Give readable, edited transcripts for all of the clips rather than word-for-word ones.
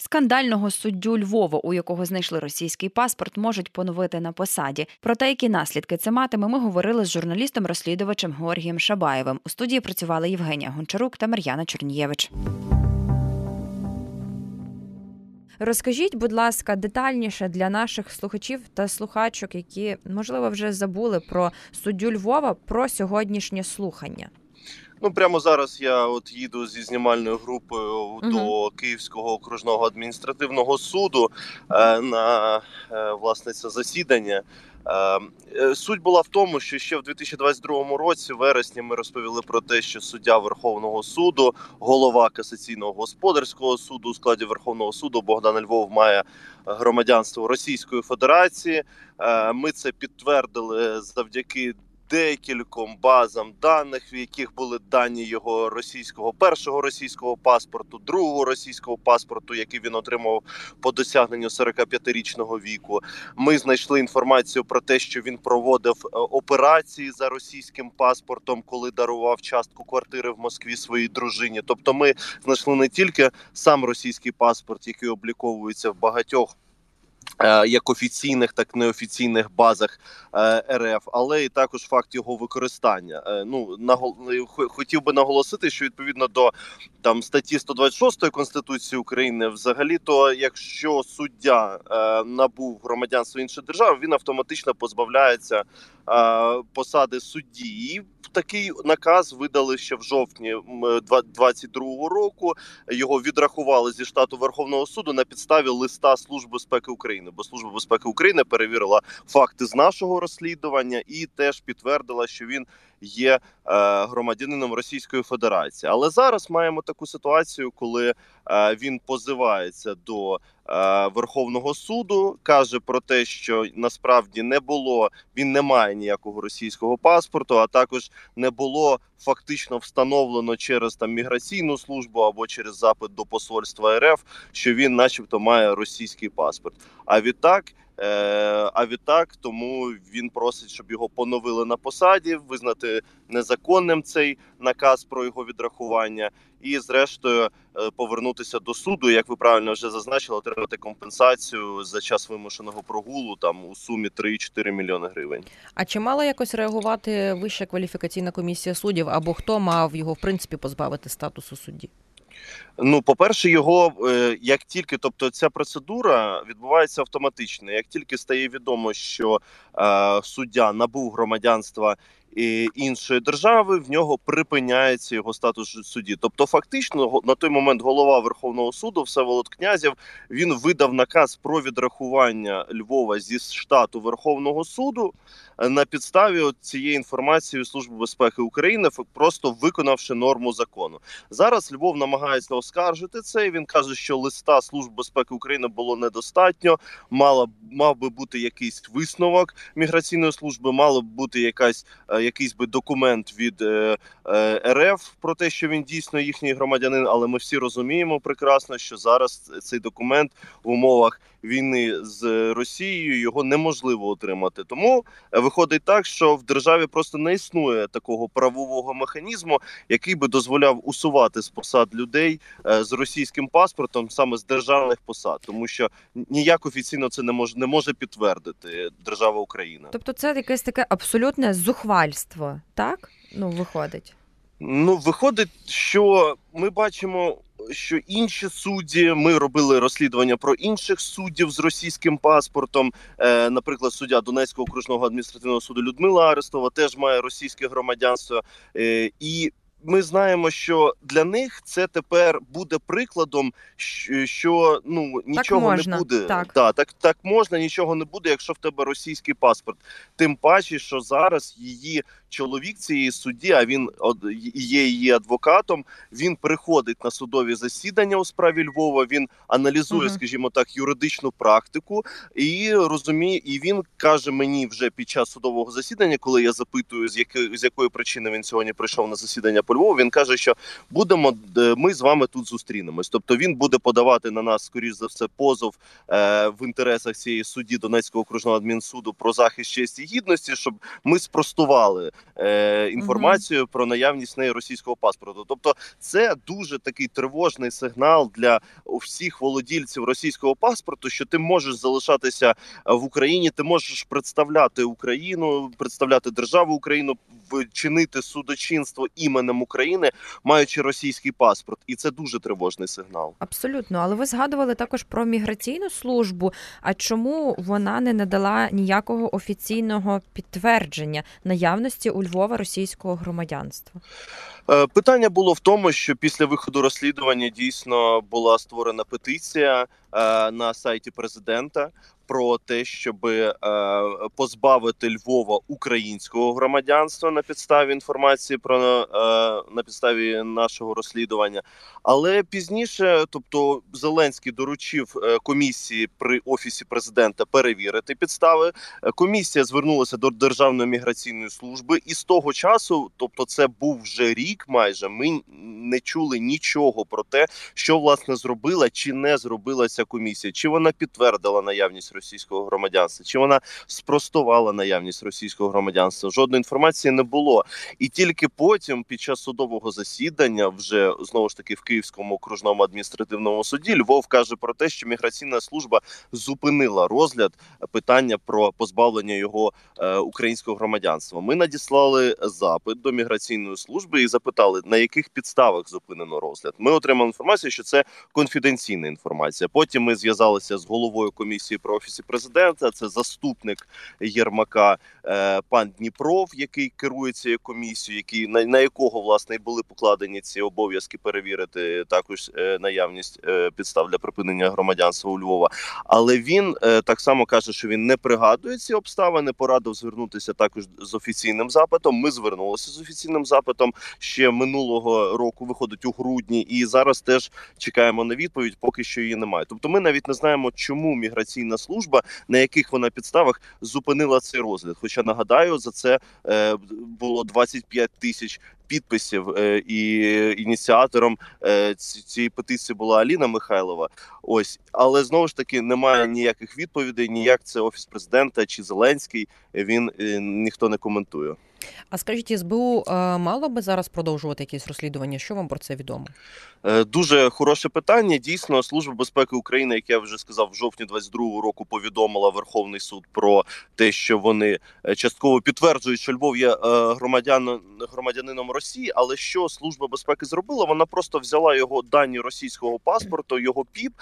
Скандального суддю Львова, у якого знайшли російський паспорт, можуть поновити на посаді. Про те, які наслідки це матиме, ми говорили з журналістом-розслідувачем Георгієм Шабаєвим. У студії працювали Євгенія Гончарук та Мар'яна Чорнієвич. Розкажіть, будь ласка, детальніше для наших слухачів та слухачок, які, можливо, вже забули про суддю Львова, про сьогоднішнє слухання. Прямо зараз я їду зі знімальною групою до Київського окружного адміністративного суду на, власне, це засідання. Суть була в тому, що ще в 2022 році, в вересні, ми розповіли про те, що суддя Верховного суду, голова Касаційного господарського суду у складі Верховного суду Богдан Львов має громадянство Російської Федерації. Ми це підтвердили завдяки декільком базам даних, в яких були дані його першого російського паспорту, другого російського паспорту, який він отримав по досягненню 45-річного віку. Ми знайшли інформацію про те, що він проводив операції за російським паспортом, коли дарував частку квартири в Москві своїй дружині. Тобто ми знайшли не тільки сам російський паспорт, який обліковується в багатьох як офіційних, так і неофіційних базах РФ, але і також факт його використання. Хотів би наголосити, що відповідно до статті 126 Конституції України, взагалі-то, якщо суддя набув громадянство іншої держави, він автоматично позбавляється посади судді. І такий наказ видали ще в жовтні 2022 року. Його відрахували зі штату Верховного суду на підставі листа Служби безпеки України. Бо Служба безпеки України перевірила факти з нашого розслідування і теж підтвердила, що він є громадянином Російської Федерації. Але зараз маємо таку ситуацію, коли він позивається до Верховного суду, каже про те, що насправді він не має ніякого російського паспорту, а також не було фактично встановлено через міграційну службу або через запит до посольства РФ, що він начебто має російський паспорт. А відтак, тому він просить, щоб його поновили на посаді, визнати незаконним цей наказ про його відрахування і, зрештою, повернутися до суду, як ви правильно вже зазначили, отримати компенсацію за час вимушеного прогулу у сумі 3,4 мільйони гривень. А чи мала якось реагувати Вища кваліфікаційна комісія суддів, або хто мав його, в принципі, позбавити статусу судді? По-перше, тобто ця процедура відбувається автоматично. Як тільки стає відомо, що суддя набув громадянства іншої держави, в нього припиняється його статус судді. Тобто фактично на той момент голова Верховного суду Всеволод Князєв, він видав наказ про відрахування Львова зі штату Верховного суду на підставі цієї інформації Служби безпеки України, просто виконавши норму закону. Зараз Львов намагається оскаржити це, він каже, що листа Служби безпеки України було недостатньо, мав би бути якийсь висновок міграційної служби, мало б бути якийсь би документ від РФ про те, що він дійсно їхній громадянин, але ми всі розуміємо прекрасно, що зараз цей документ в умовах війни з Росією його неможливо отримати. Тому виходить так, що в державі просто не існує такого правового механізму, який би дозволяв усувати з посад людей з російським паспортом саме з державних посад, тому що ніяк офіційно це не може підтвердити держава Україна. Тобто це якесь таке абсолютне зухвальство, так? Виходить. Виходить, що ми бачимо, що інші судді, ми робили розслідування про інших суддів з російським паспортом, наприклад, суддя Донецького окружного адміністративного суду Людмила Арестова теж має російське громадянство, і ми знаємо, що для них це тепер буде прикладом, що нічого не буде. Так можна, нічого не буде, якщо в тебе російський паспорт. Тим паче, що зараз її чоловік цієї судді, а він є її адвокатом, він приходить на судові засідання у справі Львова, він аналізує, скажімо так, юридичну практику і розуміє, і він каже мені вже під час судового засідання, коли я запитую, з якої причини він сьогодні прийшов на засідання по Львову, він каже, що ми з вами тут зустрінемось. Тобто він буде подавати на нас, скоріш за все, позов в інтересах цієї судді Донецького окружного адмінсуду про захист честі і гідності, щоб ми спростували інформацію про наявність неї російського паспорту. Тобто це дуже такий тривожний сигнал для всіх володільців російського паспорту, що ти можеш залишатися в Україні, ти можеш представляти Україну, представляти державу Україну, чинити судочинство іменем України, маючи російський паспорт. І це дуже тривожний сигнал. Абсолютно. Але ви згадували також про міграційну службу. А чому вона не надала ніякого офіційного підтвердження наявності у Львова російського громадянства? Питання було в тому, що після виходу розслідування дійсно була створена петиція на сайті президента про те, щоб позбавити Львова українського громадянства на підставі інформації на підставі нашого розслідування. Але пізніше, тобто Зеленський доручив комісії при Офісі президента перевірити підстави. Комісія звернулася до Державної міграційної служби, і з того часу, тобто це був вже рік майже, ми не чули нічого про те, що власне зробила чи не зробила ця комісія. Чи вона підтвердила наявність російського громадянства, чи вона спростувала наявність російського громадянства. Жодної інформації не було. І тільки потім, під час судового засідання, вже знову ж таки в Київському окружному адміністративному суді, Львов каже про те, що міграційна служба зупинила розгляд питання про позбавлення його українського громадянства. Ми надіслали запит до міграційної служби і запитали, на яких підставах зупинено розгляд. Ми отримали інформацію, що це конфіденційна інформація. Потім ми зв'язалися з головою комісії при Офісі президента, це заступник Єрмака пан Дніпров, який керує цією комісією, на якого, власне, і були покладені ці обов'язки перевірити також наявність підстав для припинення громадянства у Львова. Але він так само каже, що він не пригадує ці обставини, порадив звернутися також з офіційним запитом. Ми звернулися з офіційним запитом ще минулого року, виходить у грудні, і зараз теж чекаємо на відповідь, поки що її немає. Тобто ми навіть не знаємо, чому міграційна служба, на яких вона підставах зупинила цей розгляд. Хоча, нагадаю, за це було 25 тисяч підписів, і ініціатором цієї петиції була Аліна Михайлова. Ось, але знову ж таки немає ніяких відповідей, ніяк це Офіс президента чи Зеленський, він ніхто не коментує. А скажіть, СБУ мало би зараз продовжувати якісь розслідування? Що вам про це відомо? Дуже хороше питання. Дійсно, Служба безпеки України, як я вже сказав, в жовтні 22-го року повідомила Верховний суд про те, що вони частково підтверджують, що Львов є громадянином Росії, але що Служба безпеки зробила? Вона просто взяла його дані російського паспорту, його ПІП,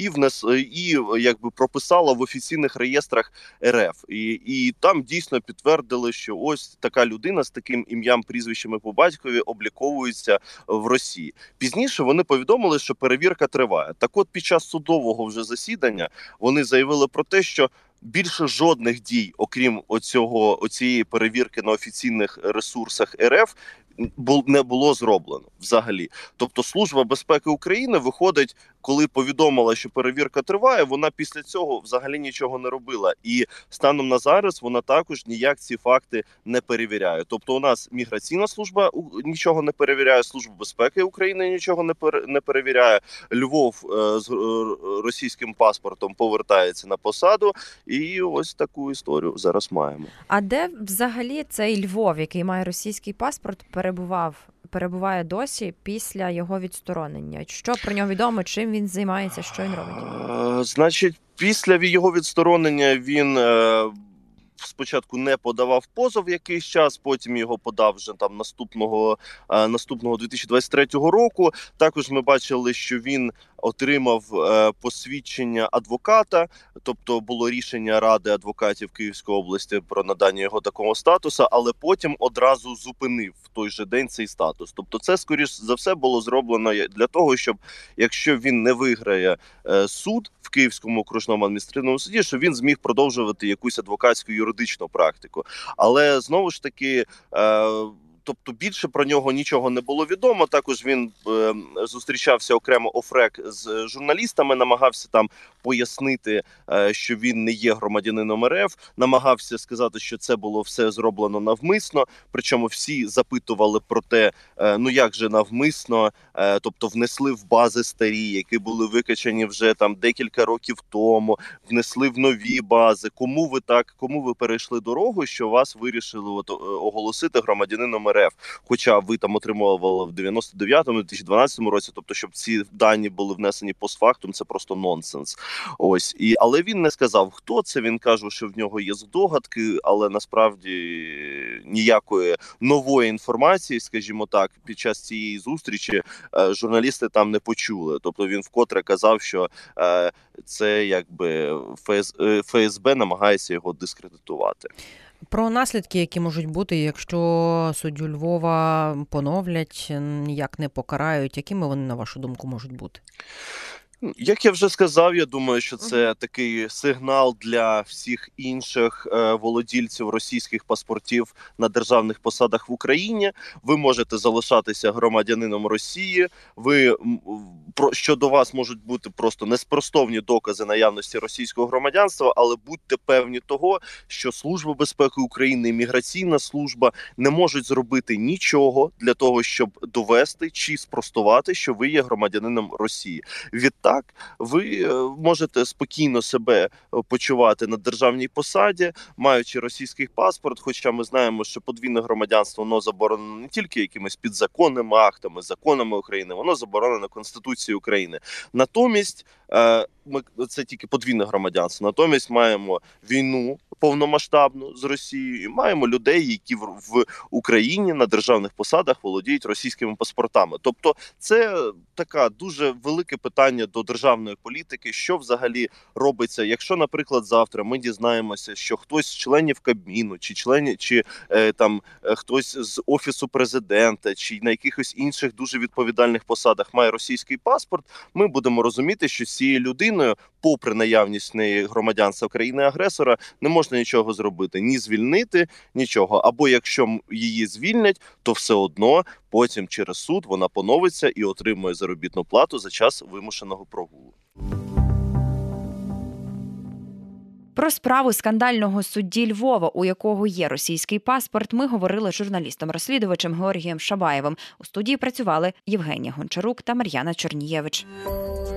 і якби прописала в офіційних реєстрах РФ. І там дійсно підтвердили, що ось така людина з таким ім'ям, прізвищем і по батькові обліковується в Росії. Пізніше вони повідомили, що перевірка триває. Так от, під час судового вже засідання вони заявили про те, що більше жодних дій, окрім оцієї перевірки на офіційних ресурсах РФ, не було зроблено взагалі. Тобто Служба безпеки України виходить, коли повідомила, що перевірка триває, вона після цього взагалі нічого не робила. І станом на зараз вона також ніяк ці факти не перевіряє. Тобто у нас міграційна служба нічого не перевіряє, Служба безпеки України нічого не перевіряє, Львов з російським паспортом повертається на посаду, і ось таку історію зараз маємо. А де взагалі цей Львов, який має російський паспорт, перебуває досі після його відсторонення? Що про нього відомо, чим він займається, що він робить? Значить, після його відсторонення він спочатку не подавав позов якийсь час, потім його подав вже там наступного 2023 року. Також ми бачили, що він отримав посвідчення адвоката, тобто було рішення Ради адвокатів Київської області про надання його такого статусу, але потім одразу зупинив в той же день цей статус. Тобто це, скоріш за все, було зроблено для того, щоб, якщо він не виграє суд в Київському окружному адміністративному суді, щоб він зміг продовжувати якусь адвокатську юридичну практику. Але, знову ж таки, тобто більше про нього нічого не було відомо. Також він зустрічався окремо офрек з журналістами, намагався там пояснити, що він не є громадянином РФ, намагався сказати, що це було все зроблено навмисно, причому всі запитували про те, ну як же навмисно, тобто внесли в бази старі, які були викачані вже там декілька років тому, внесли в нові бази, кому ви перейшли дорогу, що вас вирішили оголосити громадянином РФ, хоча ви там отримували в 99-му, 2012 році, тобто щоб ці дані були внесені постфактум, це просто нонсенс. Ось. Але він не сказав, хто це, він каже, що в нього є здогадки, але насправді ніякої нової інформації, скажімо так, під час цієї зустрічі журналісти там не почули. Тобто він вкотре казав, що це якби ФСБ намагається його дискредитувати. Про наслідки, які можуть бути, якщо суддю Львова поновлять, ніяк не покарають, якими вони, на вашу думку, можуть бути? Як я вже сказав, я думаю, що це такий сигнал для всіх інших володільців російських паспортів на державних посадах в Україні. Ви можете залишатися громадянином Росії, щодо вас можуть бути просто неспростовні докази наявності російського громадянства, але будьте певні того, що Служба безпеки України і Міграційна служба не можуть зробити нічого для того, щоб довести чи спростувати, що ви є громадянином Росії. Відтак, ви можете спокійно себе почувати на державній посаді, маючи російський паспорт, хоча ми знаємо, що подвійне громадянство, воно заборонено не тільки якимись підзаконними актами, законами України, воно заборонено Конституцією України. Натомість, це тільки подвійне громадянство, натомість маємо війну повномасштабну з Росією і маємо людей, які в Україні на державних посадах володіють російськими паспортами. Тобто це таке дуже велике питання до державної політики, що взагалі робиться, якщо, наприклад, завтра ми дізнаємося, що хтось з членів Кабміну, чи хтось з Офісу Президента, чи на якихось інших дуже відповідальних посадах має російський паспорт, ми будемо розуміти, що з цією людиною, попри наявність неї громадянства країни-агресора, не можна нічого зробити, ні звільнити, нічого. Або якщо її звільнять, то все одно потім через суд вона поновиться і отримує заробітну плату за час вимушеного прогулу. Про справу скандального судді Львова, у якого є російський паспорт, ми говорили з журналістом-розслідувачем Георгієм Шабаєвим. У студії працювали Євгенія Гончарук та Мар'яна Чорнієвич.